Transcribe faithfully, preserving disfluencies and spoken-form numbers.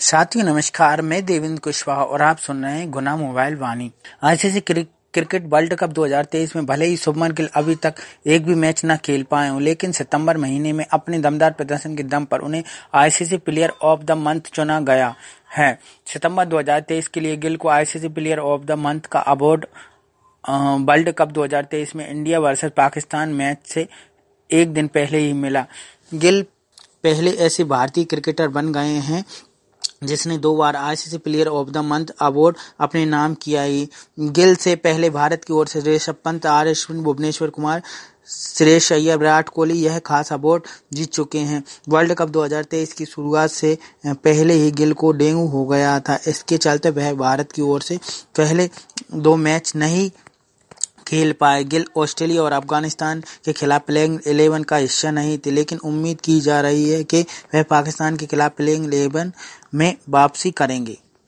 साथियों नमस्कार, मैं देवेंद्र कुशवाहा और आप सुन रहे हैं Guna mobile Vani. ICC cri- cricket world cup दो हज़ार तेईस में भले ही शुभमन गिल अभी तक एक भी मैच न खेल पाए हों, लेकिन सितंबर महीने में अपने दमदार प्रदर्शन के दम पर उन्हें ICC player of the month चुना गया है। सितंबर दो हज़ार तेईस के लिए गिल को ICC player of the month का अवार्ड वर्ल्ड कप दो हज़ार तेईस में इंडिया वर्सेस पाकिस्तान मैच से एक दिन पहले ही मिला। गिल पहले ऐसे भारतीय क्रिकेटर बन गए हैं जिसने दो बार ICC player of the month award अपने नाम किया ही। गिल से पहले भारत की ओर से ऋषभ पंत, आर अश्विन, भुवनेश्वर कुमार, श्रेयस अय्यर, विराट कोहली यह खास अवार्ड जीत चुके हैं। वर्ल्ड कप दो हज़ार तेईस की शुरुआत से पहले ही गिल को डेंगू हो गया था। इसके चलते वह भारत की ओर से पहले दो मैच नहीं खेल पाए। गिल ऑस्ट्रेलिया और अफगानिस्तान के खिलाफ प्लेइंग इलेवन का हिस्सा नहीं थे, लेकिन उम्मीद की जा रही है कि वह पाकिस्तान के खिलाफ प्लेइंग इलेवन में वापसी करेंगे।